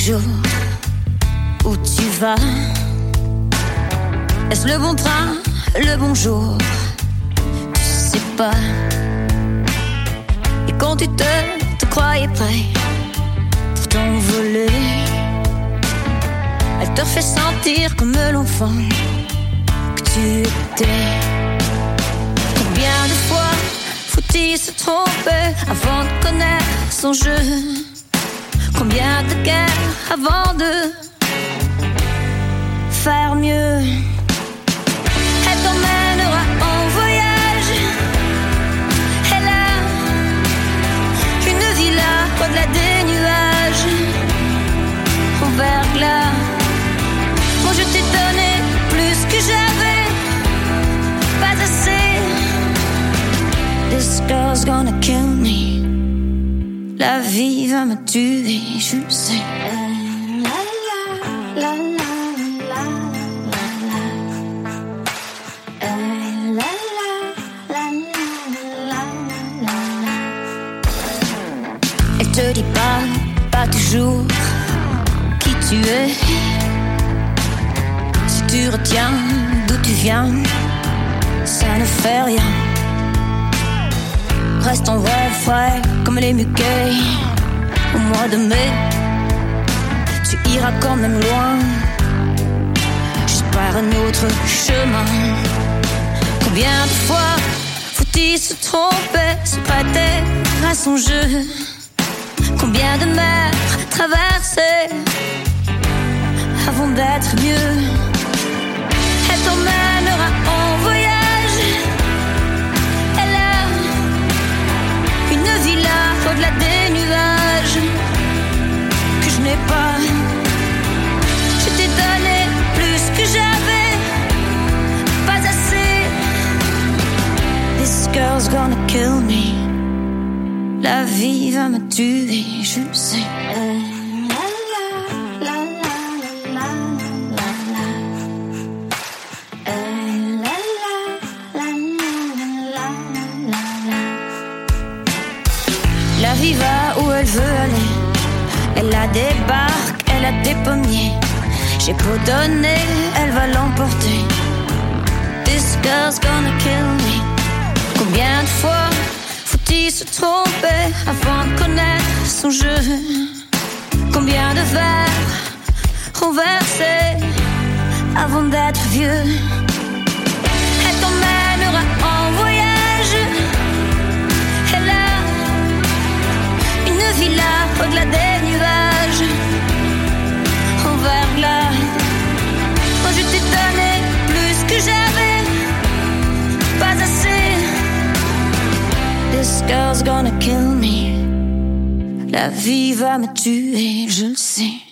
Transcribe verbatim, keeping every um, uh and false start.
toujours où tu vas. Est-ce le bon train, le bon jour? Tu sais pas. Et quand tu te, te croyais prêt pour t'envoler, elle te fait sentir comme l'enfant que tu étais. Combien de fois faut-il se tromper avant de connaître son jeu? Combien de guerres avant de faire mieux? Elle t'emmènera en voyage. Elle a une villa au-delà des nuages, en verglas. Moi je t'ai donné plus que j'avais, pas assez. This girl's gonna kill me. La vie va me tuer, je le sais. La, la, la, la, la, la, la, la, la. Elle te dit pas, pas toujours qui tu es. Si tu retiens d'où tu viens, ça ne fait rien. Reste en vrai frais comme les muquets au mois de mai. Tu iras quand même loin, juste par un autre chemin. Combien de fois faut-il se tromper, se prêter à son jeu? Combien de mers traverser avant d'être mieux? Elle t'emmènera en voyage. Villa au-delà des nuages que je n'ai pas. Je t'ai donné plus que j'avais, pas assez. This girl's gonna kill me. La vie va me tuer, je le sais. La vie va où elle veut aller. Elle a des barques, elle a des pommiers. J'ai beau donner, elle va l'emporter. This girl's gonna kill me. Combien de fois faut-il se tromper avant de connaître son jeu? Combien de verres renversés avant d'être vieux? Elle t'emmènera en voyage. Elle a une villa au-delà des nuages, en verglas. Moi je t'ai donné plus que j'avais, pas assez. This girl's gonna kill me. La vie va me tuer, je le sais.